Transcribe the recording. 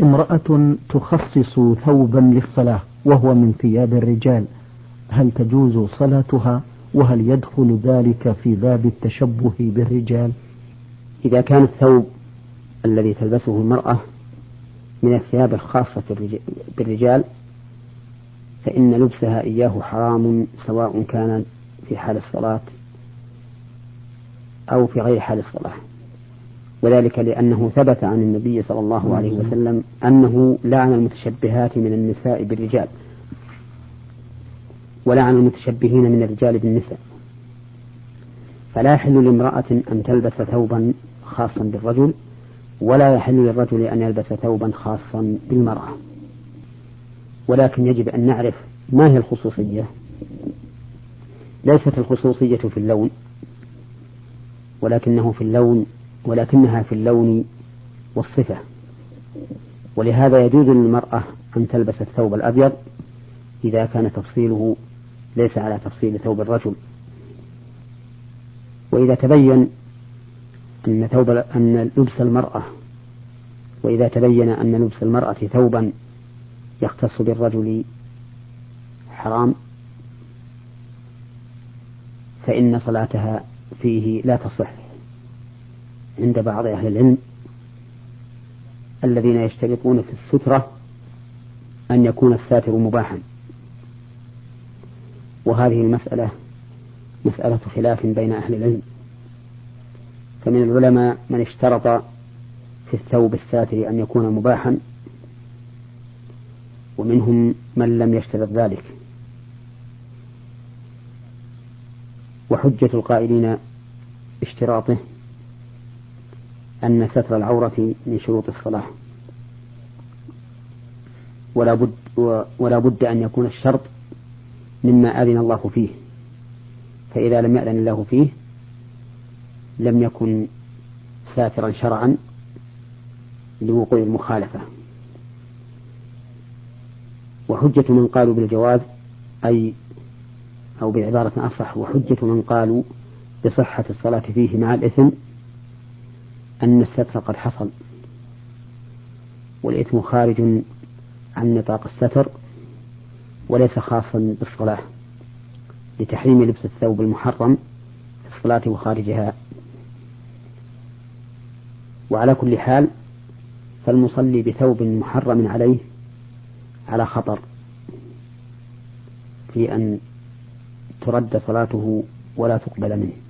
امرأة تخصص ثوبا للصلاة وهو من ثياب الرجال، هل تجوز صلاتها؟ وهل يدخل ذلك في باب التشبه بالرجال؟ إذا كان الثوب الذي تلبسه المرأة من الثياب الخاصة بالرجال فإن لبسها إياه حرام، سواء كان في حال الصلاة أو في غير حال الصلاة، وذلك لأنه ثبت عن النبي صلى الله عليه وسلم أنه لعن المتشبهات من النساء بالرجال، ولعن المتشبهين من الرجال بالنساء. فلا يحل لامرأة أن تلبس ثوبا خاصا بالرجل، ولا يحل للرجل أن يلبس ثوبا خاصا بالمرأة. ولكن يجب أن نعرف ما هي الخصوصية. ليست الخصوصية في اللون، ولكنها في اللون والصفة. ولهذا يجوز للمرأة أن تلبس الثوب الأبيض إذا كان تفصيله ليس على تفصيل ثوب الرجل. وإذا تبين أن لبس المرأة ثوبا يختص بالرجل حرام، فإن صلاتها فيه لا تصح عند بعض أهل العلم الذين يشترطون في السترة أن يكون الساتر مباحا. وهذه المسألة مسألة خلاف بين أهل العلم، فمن العلماء من اشترط في الثوب الساتر أن يكون مباحا، ومنهم من لم يشترط ذلك. وحجة القائلين اشتراطه أن ستر العورة من شروط الصلاة، ولا بد أن يكون الشرط مما أذن الله فيه، فإذا لم يأذن الله فيه لم يكن ساترا شرعا لوقوع المخالفة. وحجة من قالوا بالجواز أو بعبارة أصح، وحجة من قالوا بصحة الصلاة فيه مع الإثم أن الستر قد حصل، والإثم خارج عن نطاق الستر وليس خاصا بالصلاة، لتحريم لبس الثوب المحرم في الصلاة وخارجها. وعلى كل حال فالمصلي بثوب محرم عليه على خطر في أن ترد صلاته ولا تقبل منه.